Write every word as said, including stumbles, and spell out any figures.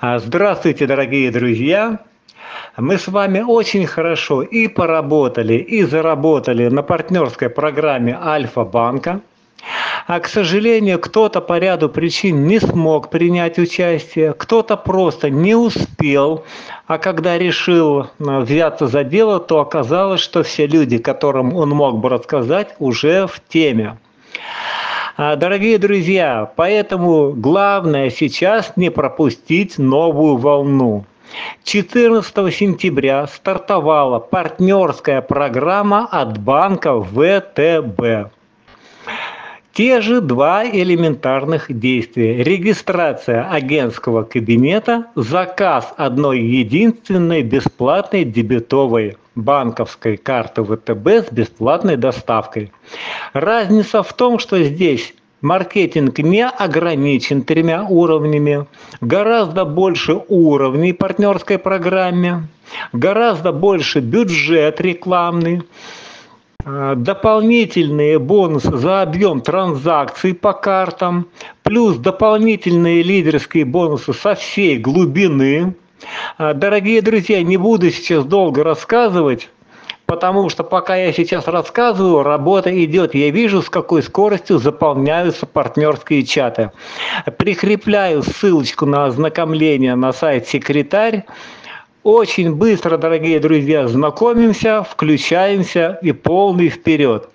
А, Здравствуйте, дорогие друзья! Мы с вами очень хорошо и поработали, и заработали на партнерской программе Альфа-банка. А, к сожалению, кто-то по ряду причин не смог принять участие, кто-то просто не успел, а когда решил а, взяться за дело, то оказалось, что все люди, которым он мог бы рассказать, уже в теме. А, Дорогие друзья, поэтому главное сейчас не пропустить новую волну. четырнадцатого сентября стартовала партнерская программа от банка вэ тэ бэ. Те же два элементарных действия. Регистрация агентского кабинета, заказ одной единственной бесплатной дебетовой банковской карты вэ тэ бэ с бесплатной доставкой. Разница в том, что здесь маркетинг не ограничен тремя уровнями, гораздо больше уровней в партнерской программе, гораздо больше бюджет рекламный, дополнительные бонусы за объем транзакций по картам, плюс дополнительные лидерские бонусы со всей глубины. Дорогие друзья, не буду сейчас долго рассказывать, потому что пока я сейчас рассказываю, работа идет. Я вижу, с какой скоростью заполняются партнерские чаты. Прикрепляю ссылочку на ознакомление на сайт «Секретарь». Очень быстро, дорогие друзья, знакомимся, включаемся и полный вперед.